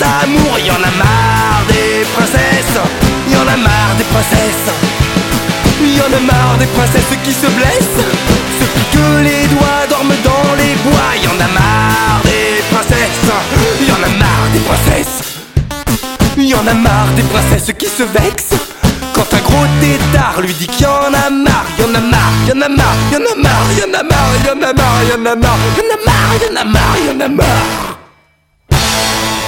d'amour. Y'en a marre des princesses, y'en a marre des princesses. Y'en a marre des princesses qui se blessent, se piquent les doigts, dorment dans les bois. Y'en a marre des princesses, y'en a marre des princesses. Y'en a marre des princesses qui se vexent quand un gros tétard lui dit qu'il y en a marre. Y'en a marre, y'en a marre, y'en a marre, y'en a marre, y'en a marre, y'en a marre, y'en a marre, y'en a marre, y'en a marre.